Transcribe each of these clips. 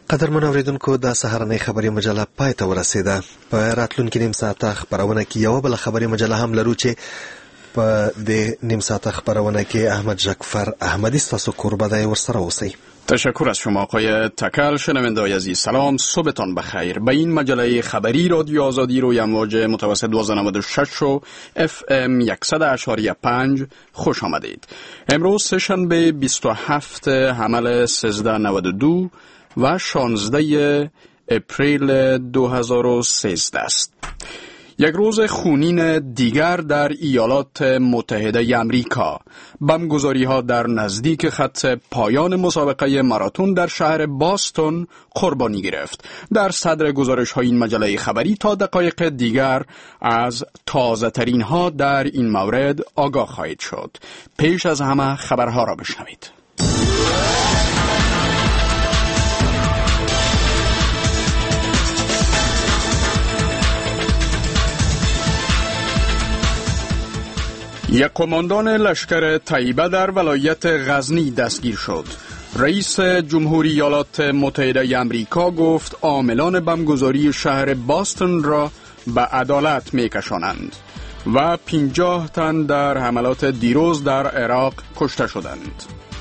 قدرمن اوریدونکو د سهارنۍ خبري مجله پای ته ورسیده. په راتلونکي نیم ساعته خبرونه کې یو بل خبري مجله هم لرو چې په دې نیم ساعته خبرونه کې احمد جعفر احمدی ستاسو قربا دی، ورسره اوسئ. تشکر از شما آقای تکل. شنونده‌های عزیز سلام، صبحتان بخیر. به این مجله خبری رادیو آزادی روی امواج متوسط 1296 و FM 100.5 خوش آمدید. امروز سه‌شنبه 27 حمل 1392 و 16 اپریل 2013 است. یک روز خونین دیگر در ایالات متحده آمریکا. بمبگذاری‌ها در نزدیک خط پایان مسابقه ماراتون در شهر باستون قربانی گرفت. در صدر گزارش‌های این مجله خبری تا دقایق دیگر از تازه‌ترین ها در این مورد آگاه خواهید شد. پیش از همه خبرها را بشنوید. یک کماندان لشکر طیبه در ولایت غزنی دستگیر شد. رئیس جمهوری ایالات متحده آمریکا گفت عاملان بمبگذاری شهر باستون را به عدالت می‌کشانند و 50 تن در حملات دیروز در عراق کشته شدند.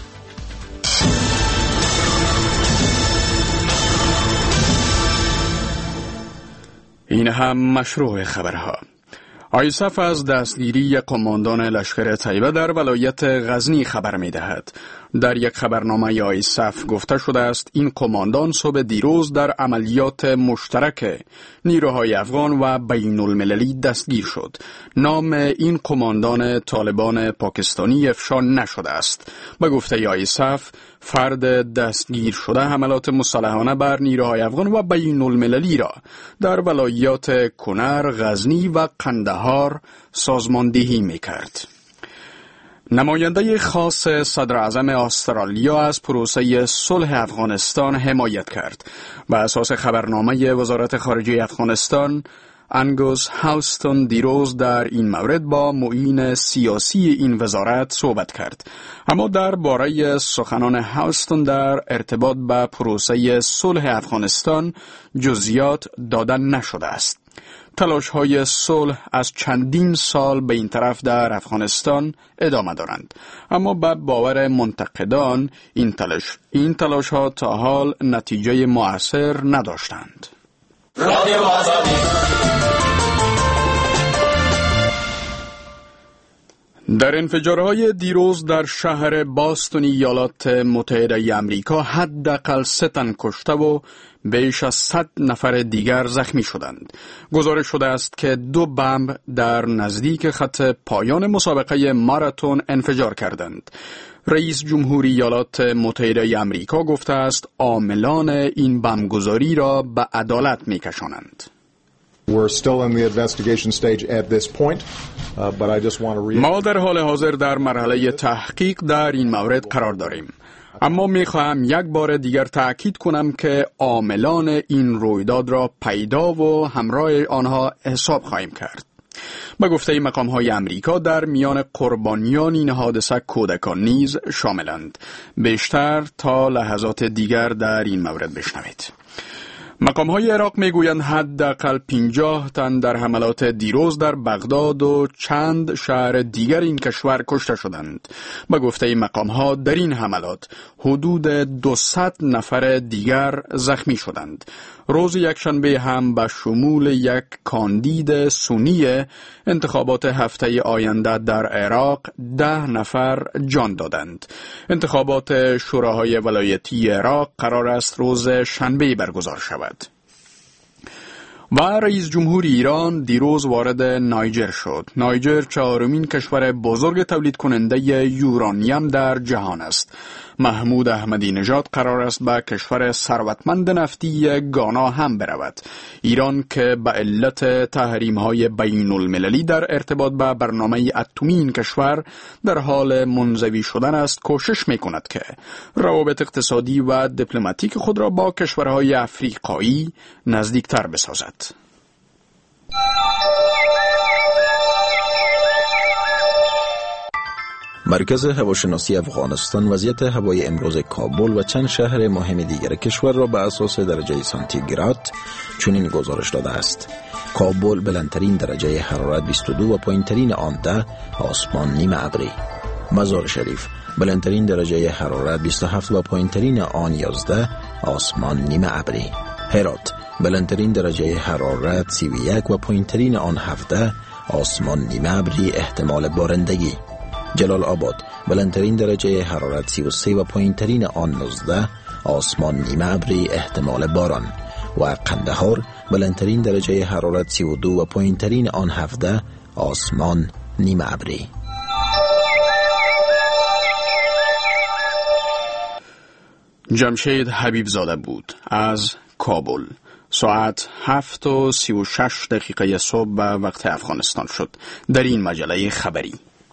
این هم مشروع خبرها. آیسف از دستگیری کماندان لشکر طیبه در ولایت غزنی خبر می دهد. در یک خبرنامه آیسف گفته شده است این کماندان صبح دیروز در عملیات مشترک نیروهای افغان و بین المللی دستگیر شد. نام این کماندان طالبان پاکستانی افشا نشده است. به گفته آیسف فرد دستگیر شده حملات مسلحانه بر نیروهای افغان و بین المللی را در ولایات کنر، غزنی و قندهار سازماندهی می کرد. نماینده خاص صدر اعظم استرالیا از پروسه صلح افغانستان حمایت کرد. بر اساس خبرنامه وزارت خارجه افغانستان، انگوس هاوستون دیروز در این مورد با معین سیاسی این وزارت صحبت کرد. اما درباره سخنان هاوستون در ارتباط با پروسه صلح افغانستان جزئیات داده نشده است. تلاش‌های صلح از چندین سال به این طرف در افغانستان ادامه دارند، اما به باور منتقدان این تلاش‌ها تا حال نتیجه مؤثر نداشتند. رادیو آزادی. در انفجارهای دیروز در شهر باستون ایالات متحده آمریکا حداقل 3 تن کشته و بیش از 100 نفر دیگر زخمی شدند. گزارش شده است که 2 بمب در نزدیک خط پایان مسابقه ماراتون انفجار کردند. رئیس جمهوری ایالات متحده آمریکا گفته است عاملان این بمبگذاری را به عدالت می‌کشانند. ما در حال حاضر در مرحله تحقیق در این مورد قرار داریم، اما می‌خواهم یک بار دیگر تأکید کنم که عاملان این رویداد را پیدا و همراه آنها حساب خواهیم کرد. به گفته مقام‌های آمریکا در میان قربانیان این حادثه کودکان نیز شاملند. بیشتر تا لحظات دیگر در این مورد بشنوید. مقام‌های عراق میگویند حداقل 50 تن در حملات دیروز در بغداد و چند شهر دیگر این کشور کشته شدند. به گفته مقام‌ها در این حملات حدود 200 نفر دیگر زخمی شدند. روز یکشنبه هم به شمول یک کاندید سنی انتخابات هفته آینده در عراق 10 نفر جان دادند. انتخابات شوراهای ولایتی عراق قرار است روز شنبه برگزار شود. و رئیس جمهوری ایران دیروز وارد نایجر شد. نایجر 4مین کشور بزرگ تولید کننده یورانیم در جهان است. محمود احمدی نژاد قرار است به کشور ثروتمند نفتی گانا هم برود. ایران که به علت تحریم‌های بین المللی در ارتباط به برنامه اتمی این کشور در حال منزوی شدن است، کوشش می‌کند که روابط اقتصادی و دیپلماتیک خود را با کشورهای افریقایی نزدیکتر بسازد. مرکز هواشناسی افغانستان وضعیت هوای امروز کابل و چند شهر مهم دیگر کشور را به اساس درجه سانتیگراد چنین گزارش داده است. کابل بلندترین درجه حرارت 22 و پایینترین آن 10، آسمان نیمه ابری. مزار شریف بلندترین درجه حرارت 27 و پایینترین آن 11، آسمان نیمه ابری. هرات بلندترین درجه حرارت 31 و پایینترین آن 17، آسمان نیمه ابری احتمال بارندگی. جلال آباد بلندترین درجه حرارت 33 و پایینترین آن 19، آسمان نیمه ابری احتمال باران. و قندهار بلندترین درجه حرارت 32 و پایینترین آن 17، آسمان نیمه ابری. جمشید حبیب زاده بود از کابل. ساعت 7:36 صبح به وقت افغانستان شد. در این مجله خبری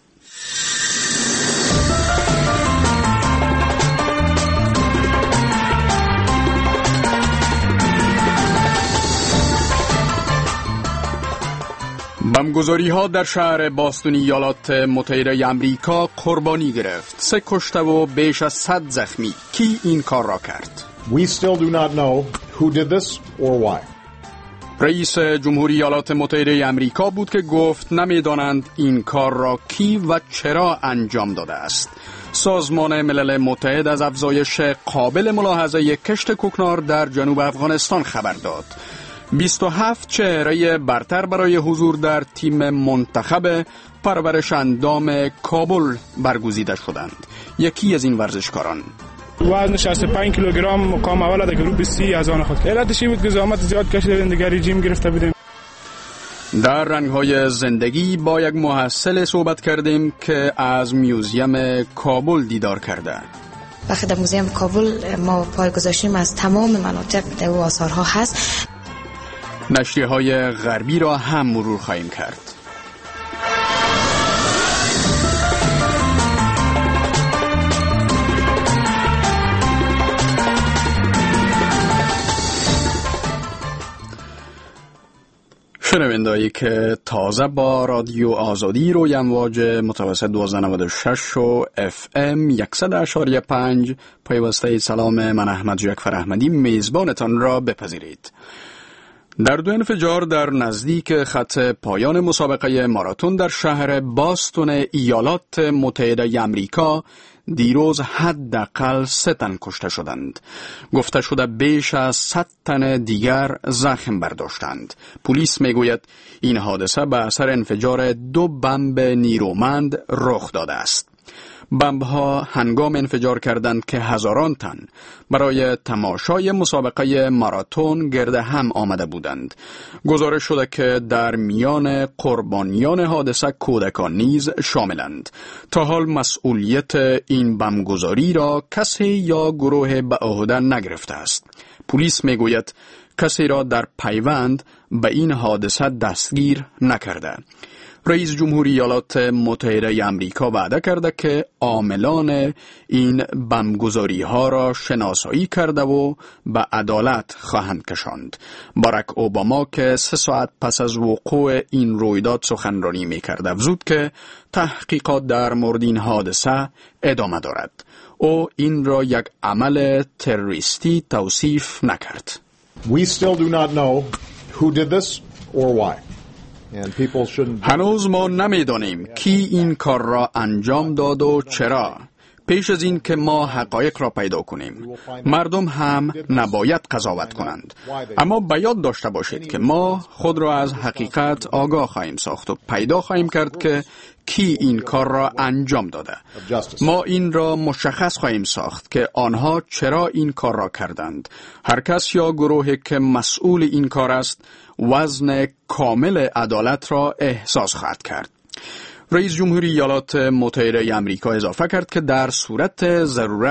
بمبگذاری ها در شهر باستون ایالات متحده امریکا قربانی گرفت. 3 کشته و بیش از 100 زخمی. کی این کار را کرد؟ We still do not know who did this or why. رئیس جمهوری ایالات متحده امریکا بود که گفت نمیدانند این کار را کی و چرا انجام داده است. سازمان ملل متحد از افزایش قابل ملاحظه کشت کوکنار در جنوب افغانستان خبر داد. 27 چهره برتر برای حضور در تیم منتخب پرورش اندام کابل برگزیده شدند. یکی از این ورزشکاران وزن 65 کیلوگرم مقام اول در گروه سی از آن خود. علتش بود که زحمت زیاد کشیدیم، دیگر رژیم گرفته بودیم. در رنگ‌های زندگی با یک محصل صحبت کردیم که از میوزیم کابل دیدار کرده. وقتی در موزیم کابل ما پای گذاشتیم از تمام مناطق در او آثارها هست. نشریه‌های غربی را هم مرور خواهیم کرد. شنونده‌ای که تازه با رادیو آزادی روی امواج متوسط 1296 و FM 100.5 پیوسته سلام من احمد جعفر احمدی میزبانتان را بپذیرید. در 2 انفجار در نزدیک خط پایان مسابقه ماراتون در شهر باستون ایالات متحده امریکا دیروز حداقل 3 تن کشته شدند. گفته شده بیش از 100 تن دیگر زخم برداشتند. پلیس میگوید این حادثه به اثر انفجار 2 بمب نیرومند رخ داده است. بمب‌ها هنگام انفجار کردند که هزاران تن برای تماشای مسابقه ماراتون گرد هم آمده بودند. گزارش شده که در میان قربانیان حادثه کودکان نیز شاملند. تا حال مسئولیت این بمبگذاری را کسی یا گروه به عهده نگرفته است. پلیس میگوید کسی را در پیوند به این حادثه دستگیر نکرده. رئیس جمهوری ایالات متحده امریکا وعده کرده که عاملان این بمبگذاری ها را شناسایی کرده و به عدالت خواهند کشاند. باراک اوباما که 3 ساعت پس از وقوع این رویداد سخنرانی می‌کرد افزود که تحقیقات در مورد این حادثه ادامه دارد. او این را یک عمل تروریستی توصیف نکرد. We still do not know who did this or why. هنوز ما نمیدانیم کی این کار را انجام داد و چرا. پیش از این که ما حقایق را پیدا کنیم، مردم هم نباید قضاوت کنند. اما به یاد داشته باشید که ما خود را از حقیقت آگاه خواهیم ساخت و پیدا خواهیم کرد که کی این کار را انجام داده. ما این را مشخص خواهیم ساخت که آنها چرا این کار را کردند. هر کس یا گروهی که مسئول این کار است وزن کامل عدالت را احساس خواهد کرد. رئیس جمهوری ایالات متحده آمریکا اضافه کرد که در صورت ضرورت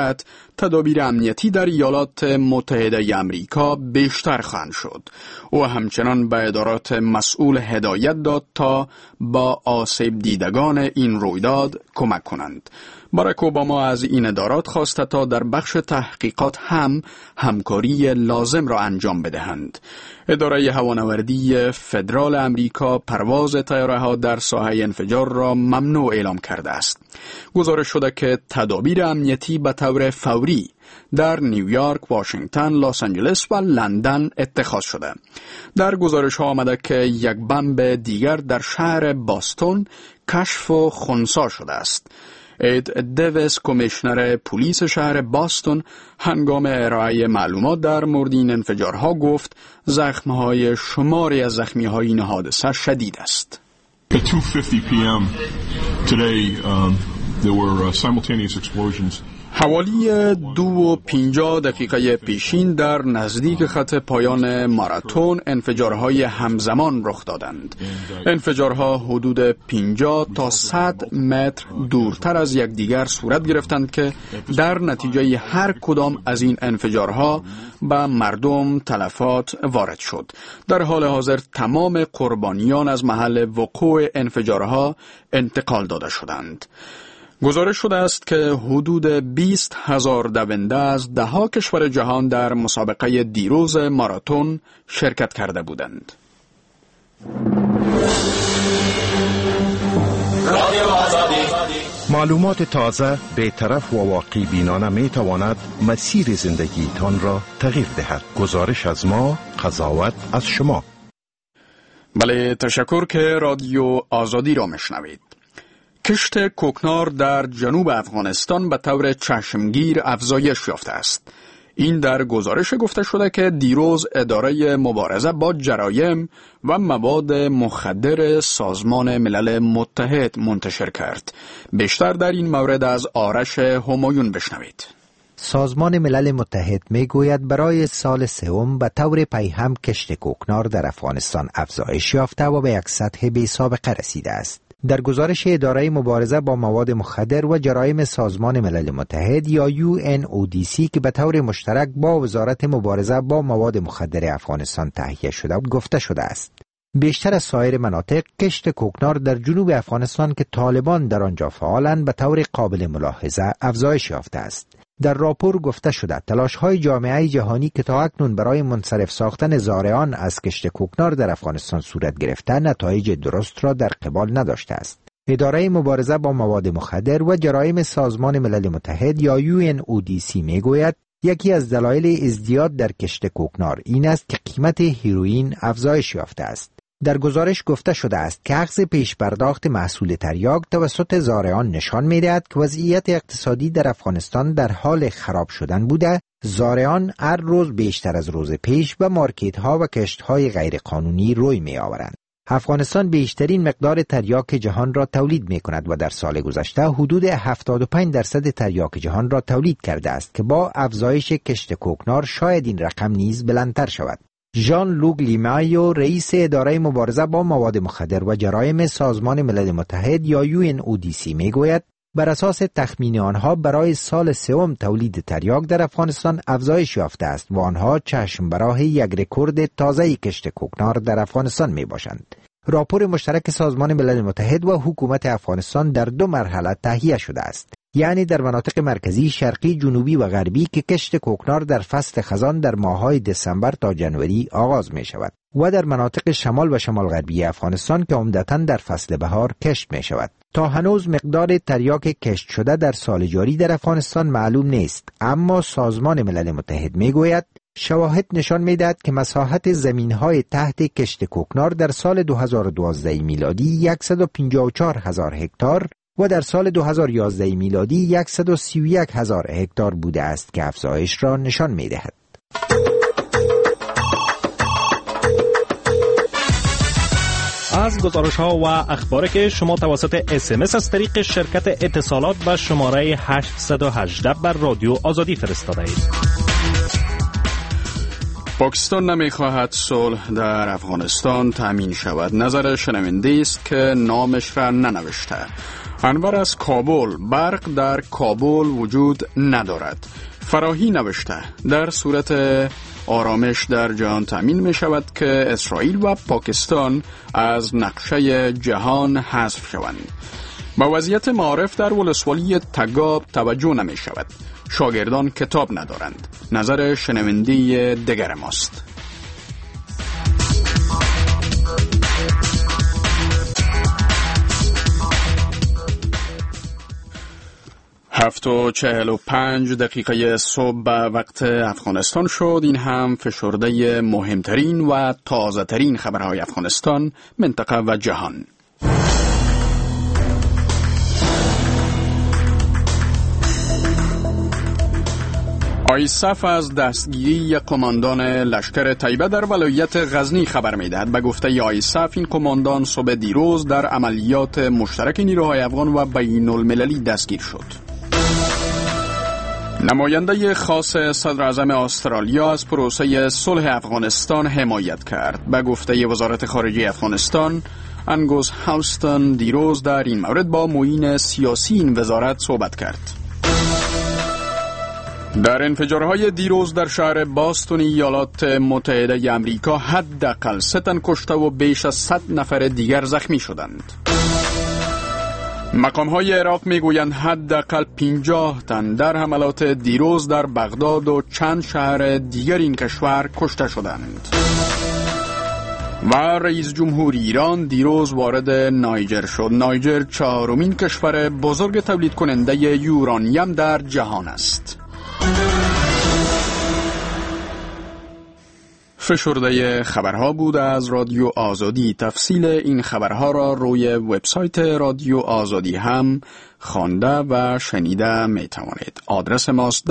تدابیر امنیتی در ایالات متحده آمریکا بیشتر خواهند شد. او همچنان به ادارات مسئول هدایت داد تا با آسیب دیدگان این رویداد کمک کنند. باراک اوباما از این ادارات خواسته تا در بخش تحقیقات هم همکاری لازم را انجام بدهند. اداره هوانوردی فدرال امریکا پرواز طیاره‌ها در ساحه انفجار را ممنوع اعلام کرده است. گزارش شده که تدابیر امنیتی به طور فوری در نیویورک، واشنگتن، لس آنجلس و لندن اتخاذ شده. در گزارش ها آمده که یک بمب دیگر در شهر باستون کشف و خنثی شده است. اید دیویس، کمیشنر پلیس شهر باستون، هنگام ارائه معلومات در مورد این انفجارها گفت زخمهای شماری از زخمی‌های این حادثه شدید است. At 2:50 p.m. today, there were simultaneous explosions. حوالی 2:50 پیشین در نزدیک خط پایان ماراتون انفجارهای همزمان رخ دادند. انفجارها حدود 50 تا 100 متر دورتر از یکدیگر صورت گرفتند که در نتیجه هر کدام از این انفجارها به مردم تلفات وارد شد. در حال حاضر تمام قربانیان از محل وقوع انفجارها انتقال داده شدند. گزارش شده است که حدود 20,000 دونده از 10 کشور جهان در مسابقه دیروز ماراتون شرکت کرده بودند. معلومات تازه، بی‌طرف و واقعی بینانه می تواند مسیر زندگیتان را تغییر دهد. گزارش از ما، قضاوت از شما. بله، تشکر که رادیو آزادی را میشنوید. کشت کوکنار در جنوب افغانستان به طور چشمگیر افزایش یافته است. این در گزارش گفته شده که دیروز اداره مبارزه با جرایم و مواد مخدر سازمان ملل متحد منتشر کرد. بیشتر در این مورد از آرش همایون بشنوید. سازمان ملل متحد می گوید برای سال سوم به طور پیهم کشت کوکنار در افغانستان افزایش یافته و به یک سطح بی سابقه رسیده است. در گزارش اداره مبارزه با مواد مخدر و جرایم سازمان ملل متحد یا UNODC که به طور مشترک با وزارت مبارزه با مواد مخدر افغانستان تهیه شده گفته شده است بیشتر از سایر مناطق کشت کوکنار در جنوب افغانستان که طالبان در آنجا فعالند به طور قابل ملاحظه افزایش یافته است. در راپور گفته شده تلاش‌های جامعه جهانی که تا اکنون برای منصرف ساختن زارعان از کشت کوکنار در افغانستان صورت گرفته نتایج درست را در قبال نداشته است. اداره مبارزه با مواد مخدر و جرایم سازمان ملل متحد یا UNODC میگوید یکی از دلایل ازدیاد در کشت کوکنار این است که قیمت هیروئین افزایش یافته است. در گزارش گفته شده است که اخذ پیش پرداخت محصول تریاک توسط زارعان نشان می‌دهد که وضعیت اقتصادی در افغانستان در حال خراب شدن بوده. زارعان هر روز بیشتر از روز پیش به مارکت‌ها و کشت‌های غیرقانونی روی می‌آورند. افغانستان بیشترین مقدار تریاک جهان را تولید می‌کند و در سال گذشته حدود 75% تریاک جهان را تولید کرده است که با افزایش کشت کوکنار شاید این رقم نیز بلندتر شود. ژان لوک لیمایو رئیس اداره مبارزه با مواد مخدر و جرایم سازمان ملل متحد یا UNODC میگوید بر اساس تخمین آنها برای سال سوم تولید تریاک در افغانستان افزایش یافته است و آنها چشم براه یک رکورد تازه کشت کوکنار در افغانستان می باشند. راپور مشترک سازمان ملل متحد و حکومت افغانستان در 2 مرحله تهیه شده است. یعنی در مناطق مرکزی، شرقی، جنوبی و غربی که کشت کوکنار در فصل خزان در ماه‌های دسامبر تا جنوری آغاز می شود و در مناطق شمال و شمال غربی افغانستان که عمدتاً در فصل بهار کشت می شود. تا هنوز مقدار تریاک کشت شده در سال جاری در افغانستان معلوم نیست، اما سازمان ملل متحد می گوید شواهد نشان می دهد که مساحت زمین‌های تحت کشت کوکنار در سال 2012 میلادی 154,000 هکتار و در سال 2011 میلادی 131,000 هکتار بوده است که افزایش را نشان می دهد. از گزارش‌ها و اخباری که شما توسط SMS از طریق شرکت اتصالات به شماره 818 بر رادیو آزادی فرستاده اید. پاکستان نمیخواهد صلح در افغانستان تامین شود. نظر شنونده است که نامش را ننوشته. انور از کابل: برق در کابل وجود ندارد. فراهی نوشته در صورت آرامش در جهان تامین می شود که اسرائیل و پاکستان از نقشه جهان حذف شوند. با وضعیت معارف در ولسوالی تگاب توجه نمی شود. شاگردان کتاب ندارند. نظر شنونده دیگر ماست. 7:45 صبح به وقت افغانستان شد. این هم فشرده مهمترین و تازه ترین خبرهای افغانستان، منطقه و جهان. آیسف از دستگیری یک کماندان لشکر طیبه در ولایت غزنی خبر می‌دهد. به گفته آیسف این کماندان صبح دیروز در عملیات مشترک نیروهای افغان و بین المللی دستگیر شد. نماینده خاص صدر اعظم استرالیا از پروسه صلح افغانستان حمایت کرد. به گفته وزارت خارجه افغانستان، انگوس هاوستن دیروز در این مورد با معین سیاسی این وزارت صحبت کرد. در انفجارهای دیروز در شهر باستون ایالات متحده آمریکا حداقل 3 تن کشته و بیش از 100 نفر دیگر زخمی شدند. مقام‌های عراق می‌گویند حداقل 50 تن در حملات دیروز در بغداد و چند شهر دیگر این کشور کشته شدند. و رئیس جمهور ایران دیروز وارد نایجر شد. نایجر 4مین کشور بزرگ تولید کننده یورانیم در جهان است. فشرده خبرها بود از رادیو آزادی. تفصیل این خبرها را روی وبسایت رادیو آزادی هم خوانده و شنیده می توانید. آدرس ماست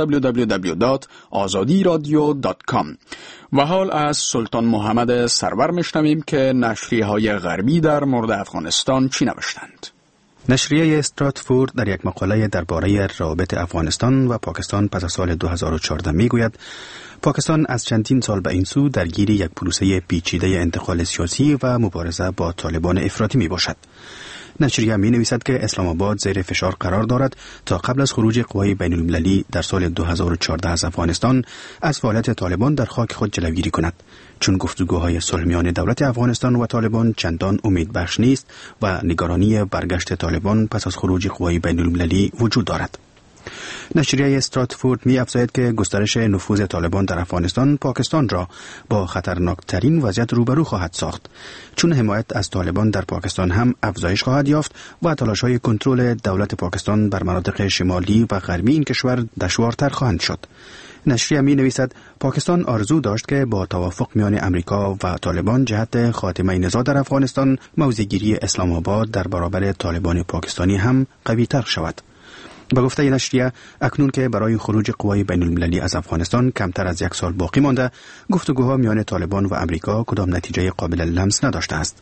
www.azadiradio.com. و حال از سلطان محمد سرور میشنویم که نشریه‌های غربی در مورد افغانستان چی نوشتند. نشریه استراتفورد در یک مقاله درباره روابط افغانستان و پاکستان پس از سال 2014 میگوید پاکستان از چندین سال به این سو درگیر یک پروسه پیچیده انتقال سیاسی و مبارزه با طالبان افراطی می باشد. نشریه می نویسد که اسلام آباد زیر فشار قرار دارد تا قبل از خروج قوای بین المللی در سال 2014 از افغانستان از فعالیت طالبان در خاک خود جلوگیری کند، چون گفتگوهای صلح میان دولت افغانستان و طالبان چندان امیدبخش نیست و نگرانی برگشت طالبان پس از خروج قوای بین المللی وجود دارد. نشریه استراتفورد می افزاید که گسترش نفوذ طالبان در افغانستان پاکستان را با خطرناکترین وضعیت روبرو خواهد ساخت، چون حمایت از طالبان در پاکستان هم افزایش خواهد یافت و تلاش‌های کنترل دولت پاکستان بر مناطق شمالی و غربی این کشور دشوارتر خواهند شد. نشریه می نویسد پاکستان آرزو داشت که با توافق میان امریکا و طالبان جهت خاتمه نزاع در افغانستان موضع‌گیری اسلام آباد در برابر طالبان پاکستانی هم قوی‌تر شود. به گفته نشریه اکنون که برای خروج قوای بین المللی از افغانستان کمتر از 1 سال باقی مانده، گفتگوها میان طالبان و امریکا کدام نتیجه قابل لمس نداشته است.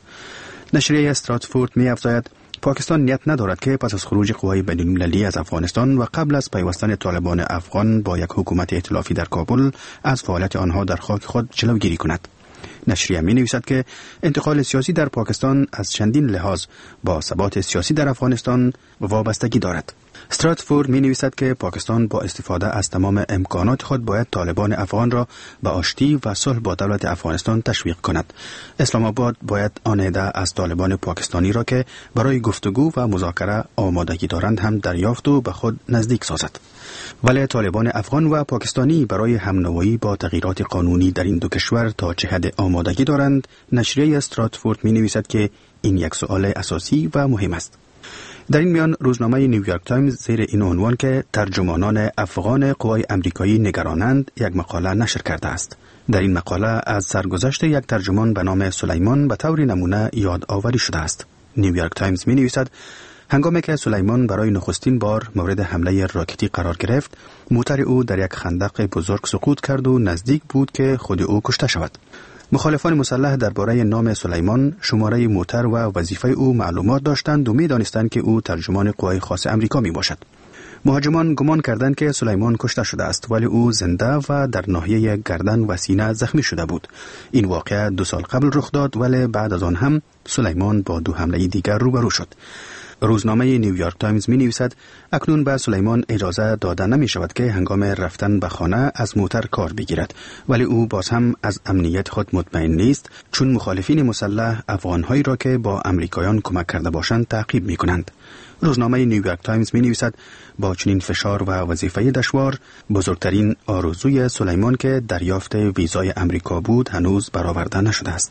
نشریه استراتفورد می افزاید پاکستان نیت ندارد که پس از خروج قوای بین المللی از افغانستان و قبل از پیوستن طالبان افغان با یک حکومت ائتلافی در کابل از فعالیت آنها در خاک خود جلوگیری کند. نشریه می نویسد که انتقال سیاسی در پاکستان از چندین لحاظ با ثبات سیاسی در افغانستان وابستگی دارد. استراتفورد می نویسد که پاکستان با استفاده از تمام امکانات خود باید طالبان افغان را به آشتی و صلح با دولت افغانستان تشویق کند. اسلام آباد باید آن عده از طالبان پاکستانی را که برای گفتگو و مذاکره آمادگی دارند هم دریافت و به خود نزدیک سازد. ولی طالبان افغان و پاکستانی برای همنوایی با تغییرات قانونی در این دو کشور تا چه حد آمادگی دارند؟ نشریه استراتفورد می نویسد که این یک سوال اساسی و مهم است. در این میان روزنامه نیویورک تایمز زیر این عنوان که ترجمانان افغان قوای امریکایی نگرانند یک مقاله نشر کرده است. در این مقاله از سرگذشت یک ترجمان به نام سلیمان به طور نمونه یاد آوری شده است. نیویورک تایمز می نویسد هنگامی که سلیمان برای نخستین بار مورد حمله راکتی قرار گرفت، موتر او در یک خندق بزرگ سقوط کرد و نزدیک بود که خود او کشته شود. مخالفان مسلح درباره نام سلیمان، شماره موتر و وظیفه او معلومات داشتند و می دانستند که او ترجمان قوای خاص امریکا می باشد. مهاجمان گمان کردند که سلیمان کشته شده است، ولی او زنده و در ناحیه گردن و سینه زخمی شده بود. این واقعه 2 سال قبل رخ داد، ولی بعد از آن هم سلیمان با 2 حمله دیگر روبرو شد. روزنامه نیویورک تایمز می نویسد اکنون به سلیمان اجازه داده نمی شود که هنگام رفتن به خانه از موتر کار بگیرد، ولی او باز هم از امنیت خود مطمئن نیست، چون مخالفین مسلح افغانهایی را که با امریکایان کمک کرده باشند تعقیب می کنند. روزنامه نیویورک تایمز می نویسد با چنین فشار و وظیفه دشوار، بزرگترین آرزوی سلیمان که دریافت ویزای امریکا بود هنوز برآورده نشده است.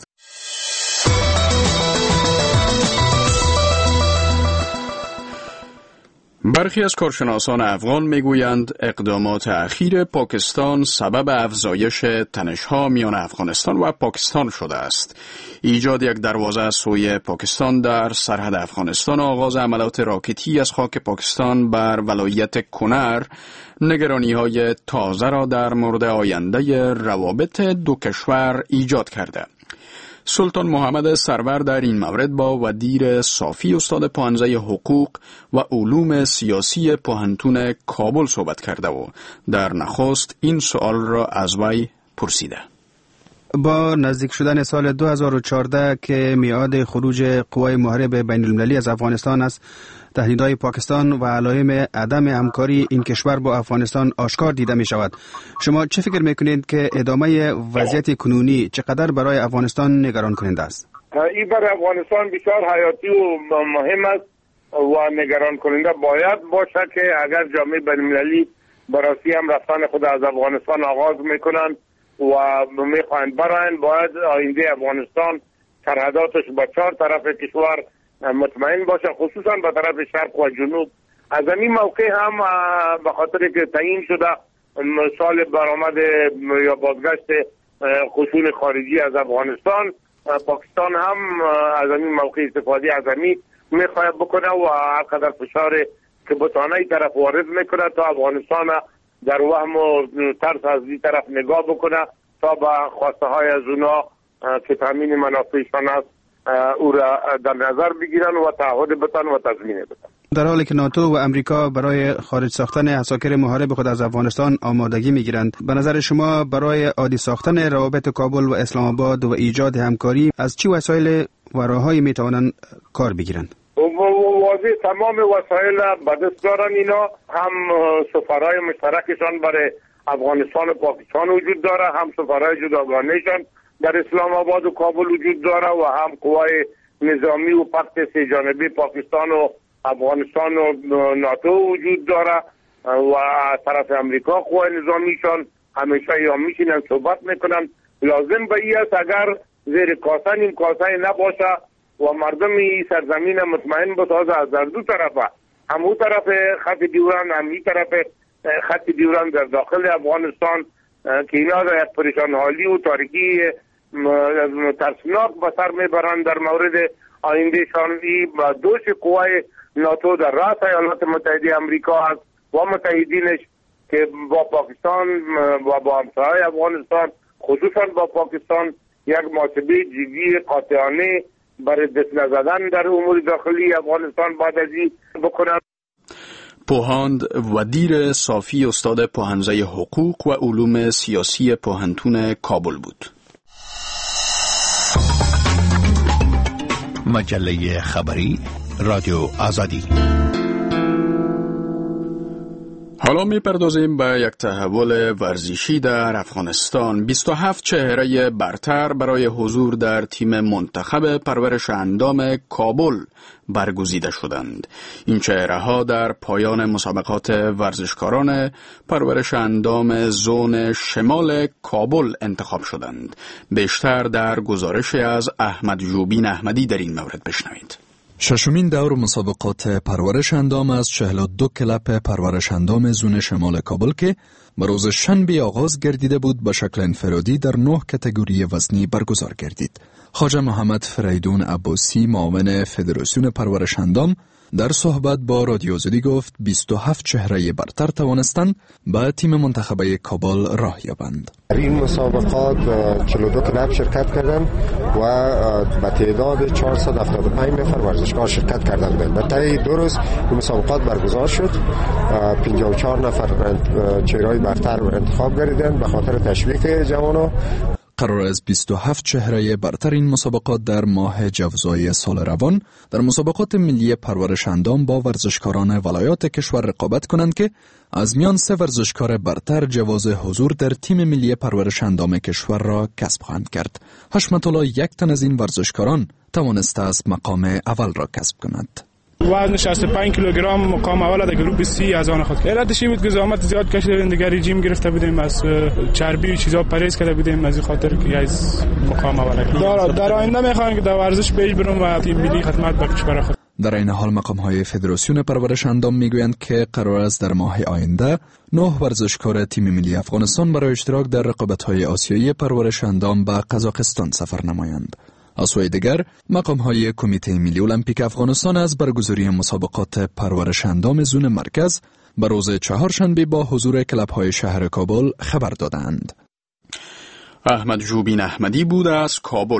برخی از کارشناسان افغان میگویند اقدامات اخیر پاکستان سبب افزایش تنش‌ها میان افغانستان و پاکستان شده است. ایجاد یک دروازه از سوی پاکستان در سرحد افغانستان، آغاز عملیات راکتی از خاک پاکستان بر ولایت کنر، نگرانی‌های تازه را در مورد آینده روابط دو کشور ایجاد کرده. سلطان محمد سرور در این مورد با وزیر صافی استاد پوهنځی حقوق و علوم سیاسی پوهنتون کابل صحبت کرده و در نخست این سوال را از وی پرسیده. با نزدیک شدن سال 2014 که میعاد خروج قوای محارب بین المللی از افغانستان است، تهدیدهای پاکستان و علائم عدم همکاری این کشور با افغانستان آشکار دیده می شود. شما چه فکر می کنید که ادامه وضعیت کنونی چقدر برای افغانستان نگران کننده است؟ این برای افغانستان بسیار حیاتی و مهم است و نگران کننده باید باشه که اگر جامعه بین المللی برای هم رفتن خود از افغانستان آغاز میکنن و میخواهند برایند، باید آینده افغانستان سرحداتش با 4 طرف کشور مطمئن باشه، خصوصا به طرف شرق و جنوب. از این موقع هم به خاطر که تعیین شده سال برآمد یا بازگشت خشون خارجی از افغانستان، پاکستان هم از این موقع استفاده از این میخواد بکنه و هر قدر فشار که بتانه طرف وارد میکنه تا افغانستان در وهم و ترس از این طرف نگاه بکنه تا به خواسته های از اونا که تامین منافعشان است او را در نظر بگیرن و تعهد بتن و تضمین بتن. در حالی که ناتو و امریکا برای خارج ساختن عساکر محارب خود از افغانستان آمادگی میگیرند، به نظر شما برای عادی ساختن روابط کابل و اسلام آباد و ایجاد همکاری از چه وسایل و راههایی میتوانند کار بگیرند؟ واضح تمام وسایل به دست دارن اینا، هم سفرهای مشترکشان برای افغانستان و پاکستان وجود داره، هم سفرهای جداگانهشان در اسلام آباد و کابل وجود داره و هم قوای نظامی و پخت 3 جانبه پاکستان و افغانستان و ناتو وجود داره و طرف امریکا قوای نظامیشان همیشه یا میشینن صحبت میکنن. لازم به این است اگر زیر کاسه نیم کاسه نباشه و مردم این سرزمین مطمئن بسازه از در دو طرفه، هم اون طرف خط دیوران هم این طرف خط دیوران در داخل افغانستان که اینا را یک پریشان حالی و تاریکی ترسناک به سر میبرند در مورد آینده شانلی و دوش قوای ناتو در رأس ایالات متحده امریکا است و متحدینش که با پاکستان و با همسایه افغانستان خصوصا با پاکستان یک محاسبه جدی قاطعانه برای دست نزدن در امور داخلی افغانستان بعد از این بکنند. پوهاند وزیر صافی استاد پوهنځی حقوق و علوم سیاسی پوهنتون کابل بود. مجله خبری رادیو آزادی. حالا میپردازیم به یک تحول ورزشی در افغانستان. 27 چهره برتر برای حضور در تیم منتخب پرورش اندام کابل برگزیده شدند. این چهره ها در پایان مسابقات ورزشکاران پرورش اندام زون شمال کابل انتخاب شدند. بیشتر در گزارش از احمد جوبین احمدی در این مورد بشنوید. ششمین دور مسابقات پرورش اندام از 42 کلب پرورش اندام زون شمال کابل که به روز شنبه آغاز گردیده بود به شکل انفرادی در 9 کاتگوری وزنی برگزار گردید. خواجه محمد فریدون عباسی معاون فدراسیون پرورش اندام در صحبت با رادیو آزادی گفت 27 چهره برتر توانستند به تیم منتخبه کابل راه یابند. در این مسابقات 42 کلب شرکت کردند و به تعداد 475 نفر ورزشکار شرکت کردند. به طی 2 روز این مسابقات برگزار شد. 54 نفر چهره‌های برتر انتخاب گردیدند به خاطر تشویق جوانان. قرار است 27 چهره برتر این مسابقات در ماه جوزای سال روان در مسابقات ملی پرورش اندام با ورزشکاران ولایات کشور رقابت کنند که از میان 3 ورزشکار برتر جواز حضور در تیم ملی پرورش اندام کشور را کسب خواهند کرد. حشمت الله یک تن از این ورزشکاران توانسته است مقام اول را کسب کند. وزن 65 کیلوگرم مقام اول در گروه سی از آن خود. علتش بود که زحمت زیاد کشیدیم، دیگه رژیم گرفته بودیم، از چربی و چیزا پرهیز کرده بودیم، از خاطر که از مقام اول در آینده میخوام که در ورزش پیش برم و تیم ملی خدمت به کشور خود. در این حال مقام‌های فدراسیون پرورش اندام میگویند که قرار است در ماه آینده 9 ورزشکار تیم ملی افغانستان برای اشتراک در رقابت‌های آسیایی پرورش اندام به قزاقستان سفر نمایند. از سوی دیگر مقام‌های کمیته ملی المپیک افغانستان از برگزاری مسابقات پرورش اندام زون مرکز به روز چهارشنبه با حضور کلب‌های شهر کابل خبر دادند. احمد جوبین احمدی بود از کابل.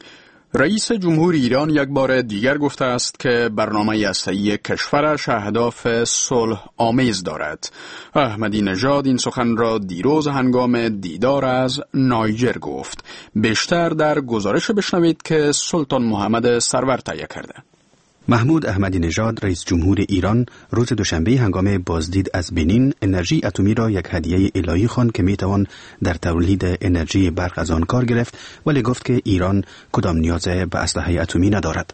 رئیس جمهور ایران یک بار دیگر گفته است که برنامه هسته‌ای کشورش اهداف صلح آمیز دارد. احمدی نژاد این سخن را دیروز هنگام دیدار از نایجر گفت. بیشتر در گزارش بشنوید که سلطان محمد سرور تهیه کرده. محمود احمدی نژاد رئیس جمهور ایران روز دوشنبه هنگام بازدید از بنین انرژی اتمی را یک هدیه الهی خواند که میتوان در تولید انرژی برق از آن کار گرفت، ولی گفت که ایران کدام نیاز به اسلحه اتمی ندارد.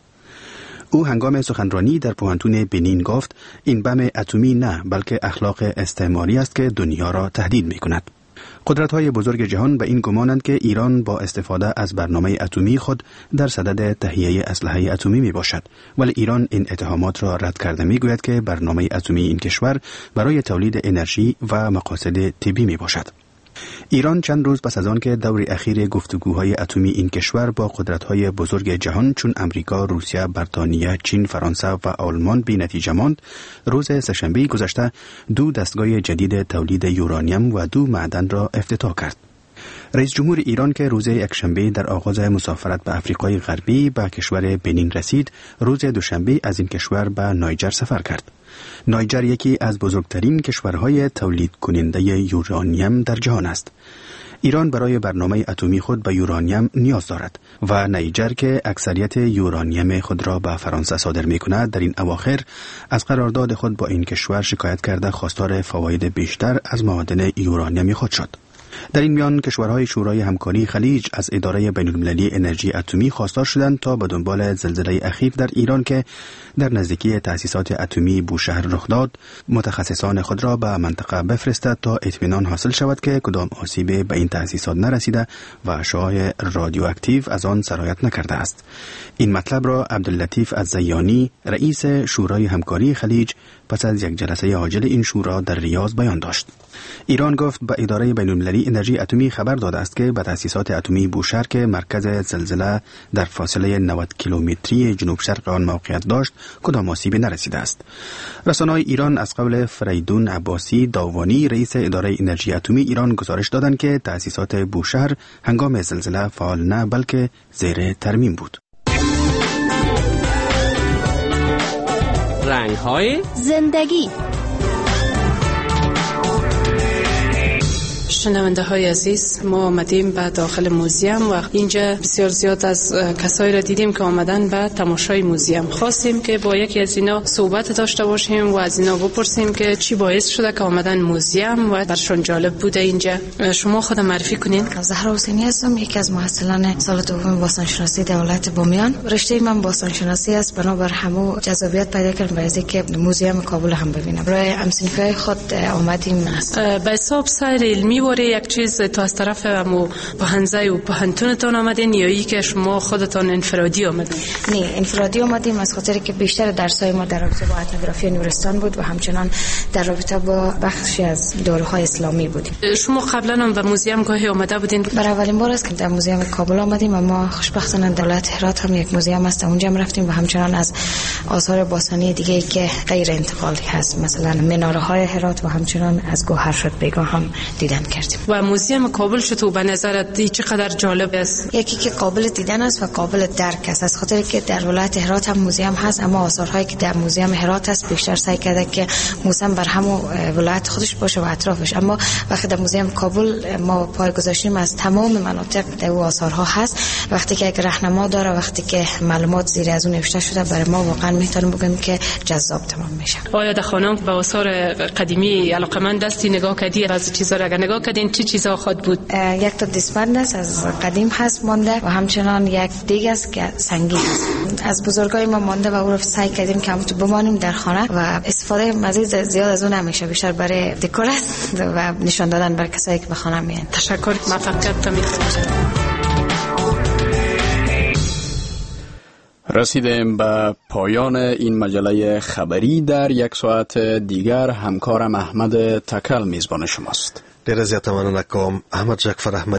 او هنگام سخنرانی در پوهنتون بنین گفت این بم اتمی نه بلکه اخلاق استعماری است که دنیا را تهدید میکند. قدرت‌های بزرگ جهان به این گمانند که ایران با استفاده از برنامه اتمی خود در صدد تهیه اسلحه اتمی می باشد، ولی ایران این اتهامات را رد کرده می گوید که برنامه اتمی این کشور برای تولید انرژی و مقاصد طبی می باشد. ایران چند روز پس از آن که دور اخیر گفتگوهای اتمی این کشور با قدرت‌های بزرگ جهان چون امریکا، روسیه، بریتانیا، چین، فرانسه و آلمان بی نتیجه ماند، روز سه‌شنبه گذشته 2 دستگاه جدید تولید یورانیم و 2 معدن را افتتاح کرد. رئیس جمهور ایران که روز یکشنبه در آغاز مسافرت به آفریقای غربی به کشور بنین رسید، روز دوشنبه از این کشور به نایجر سفر کرد. نایجر یکی از بزرگترین کشورهای تولید کننده یورانیم در جهان است. ایران برای برنامه اتمی خود به یورانیم نیاز دارد و نایجر که اکثریت یورانیم خود را به فرانسه صادر می‌کند در این اواخر از قرارداد خود با این کشور شکایت کرده خواستار فواید بیشتر از معادن یورانیمی خود شد. در این میان کشورهای شورای همکاری خلیج از اداره بین‌المللی انرژی اتمی خواستار شدند تا به دنبال زلزله اخیر در ایران که در نزدیکی تأسیسات اتمی بوشهر رخ داد، متخصصان خود را به منطقه بفرستد تا اطمینان حاصل شود که کدام آسیب به این تأسیسات نرسیده و اشعاع رادیواکتیو از آن سرایت نکرده است. این مطلب را عبداللطیف الزیانی رئیس شورای همکاری خلیج پس از یک جلسه عاجل این شورا در ریاض بیان داشت. ایران گفت به اداره بین‌المللی انرژی اتمی خبر داده است که به تأسیسات اتمی بوشهر که مرکز زلزله در فاصله 90 کیلومتری جنوب شرق آن موقعیت داشت کدام آسیبی نرسیده است. رسانه‌های ایران از قول فریدون عباسی داوانی رئیس اداره انرژی اتمی ایران گزارش دادند که تأسیسات بوشهر هنگام زلزله فعال نه بلکه زیر ترمیم بود. رنگ‌های زندگی. شنونده های عزیز، ما آمدیم به داخل موزیم و اینجا بسیار زیاد از کسایی را دیدیم که آمدن به تماشای موزیم. خواستیم که با یکی از اینا صحبت داشته باشیم و از اینا بپرسیم که چی باعث شده که آمدن موزیم و برشون جالب بوده اینجا. شما خود معرفی کنین. زهرا حسینی هستم، یکی از محصلان سال دوم باستانشناسی دولت بامیان. رشته من باستانشناسی است، بنابر همو جذابیت پیدا کردم برای اینکه موزیم کابل هم ببینم. برای همسنفی خود آمدیم. به حساب سیر علمی یک چیز تو از طرف امو پهنزه و پهنتونتان آمدین یا ای که شما خودتان انفرادی آمدین؟ نه، انفرادی آمدیم از خاطر که بیشتر درسای ما در رابطه با etnografی نورستان بود و همچنان در رابطه با بخشی از دوره‌های اسلامی بودیم. شما قبلا هم به موزیم گاهی آمده بودین؟ برای اولین بار است که در موزیم کابل آمدیم، اما خوشبختانه دولت هرات هم یک موزیم است، اونجا هم رفتیم و همچنان از آثار باستانی دیگه که غیر انتقالی هست، مثلا مناره‌های هرات و همچنان از گوهرشد بیگاه هم دیدن. کردیم. و موزیم کابل چطور به نظرت چقدر جالب است؟ یکی که قابل دیدن است و قابل درک است، از خاطر که در ولایت هرات هم موزیم هست، اما آثارهایی که در موزیم هرات هست بیشتر سعی کرده که موزیم بر همون ولایت خودش باشه و اطرافش، اما وقتی در موزیم کابل ما پای گذاشتیم از تمام مناطق در او آثارها هست. وقتی که یک راهنما داره، وقتی که معلومات زیر از اون نوشته شده، برای ما واقعا میتونیم بگیم که جذاب تمام میشه. آیا در خانم به آثار قدیمی علاقمند هستی؟ نگاه کردی از چیزا را؟ اگر نگاه کردین چه چیزا خود بود؟ یک تا دستبند است از قدیم هست مانده و همچنان یک دیگ است که سنگی هست از بزرگای ما مانده و او رو سعی کردیم که همونطور بمانیم در خانه و استفاده مزید زیاد از اون نمیشه، بیشتر برای دکور است و نشان دادن بر کسایی که به خانه میان. تشکر، موفقیت تا رسیدیم به پایان این مجله خبری. در یک ساعت دیگر همکارم احمد تکل میزبان شماست. ډیره زیاته مننه کوم. احمد جعفر احمد